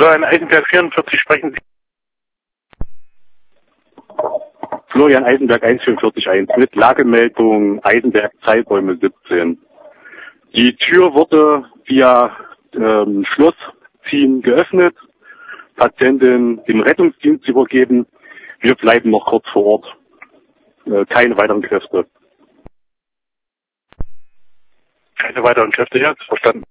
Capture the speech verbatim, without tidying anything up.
Florian Eisenberg vierundvierzig, sprechen Sie. Florian Eisenberg eins vier vier eins mit Lagemeldung Eisenberg Zeiträume siebzehn. Die Tür wurde via ähm, Schlossziehen geöffnet, Patientin dem Rettungsdienst übergeben. Wir bleiben noch kurz vor Ort. Äh, keine weiteren Kräfte. Keine weiteren Kräfte jetzt, verstanden.